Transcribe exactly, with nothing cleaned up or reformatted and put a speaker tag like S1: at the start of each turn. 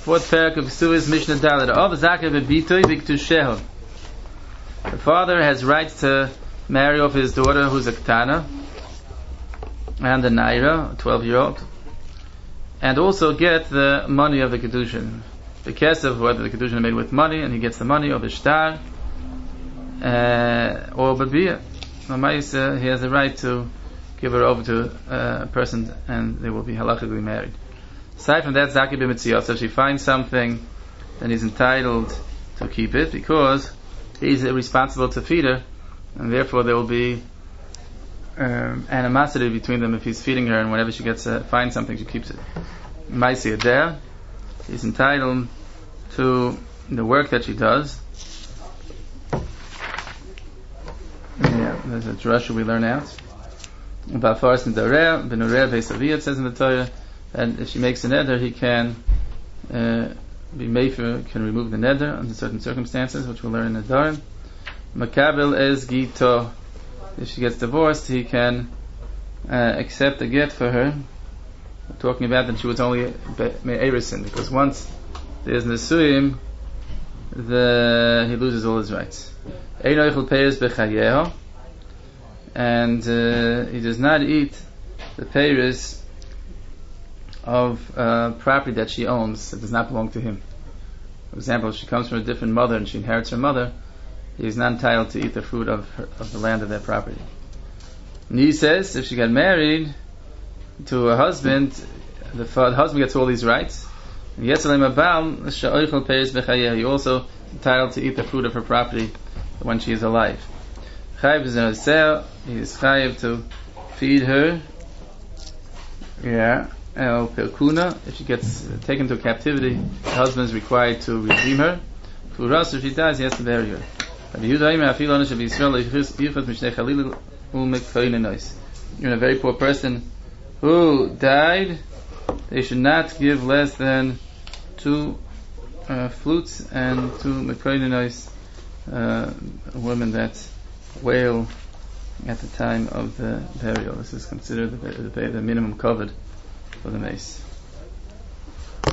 S1: Fourth parak of Ksuvis Mishnah Dalet. Of Zakeh v'bitoi v'ktusheho. The father has rights to marry off his daughter, who's a Ketana, and a Naira, a twelve-year-old, and also get the money of the Kedushin. The kesef, whether the Kedushin are made with money, and he gets the money, or the shtar, uh, or babiyah. Uh, he has the right to give her over to uh, a person, and they will be halachically married. Aside from that, Zakeh b'mitzios. So if she finds something, then he's entitled to keep it, because he's responsible to feed her, and therefore there will be um, animosity between them if he's feeding her, and whenever she gets uh, finds something, she keeps it. Maisi there, he's entitled to the work that she does. Yeah, there's a drasha we learn out about Faras and Dareh, Benureh, Beisaviyah. It says in the Torah, and if she makes a neder, he can uh, be mefer, can remove the neder under certain circumstances, which we'll learn in the Dharam. Makabel es gito. If she gets divorced, he can uh, accept a get for her. We're talking about that she was only me'erisin, because once there's nesuyim, the he loses all his rights. Eino yichol peiros bechayeho, and uh, he does not eat the peiros of uh, property that she owns that does not belong to him. For example, if she comes from a different mother and she inherits her mother, he is not entitled to eat the fruit of her, of the land of that property. And he says, if she got married to a husband, the, the husband gets all these rights. He also entitled to eat the fruit of her property when she is alive. Chayiv is he is chayiv to feed her. Yeah. El Perkuna, if she gets uh, taken to captivity, the husband is required to redeem her. Furas, if she dies, he has to bury her. You're a very poor person who died, they should not give less than two uh, flutes and two mekoinenois, uh, women that wail at the time of the burial. This is considered the, the, the minimum covered for the mace.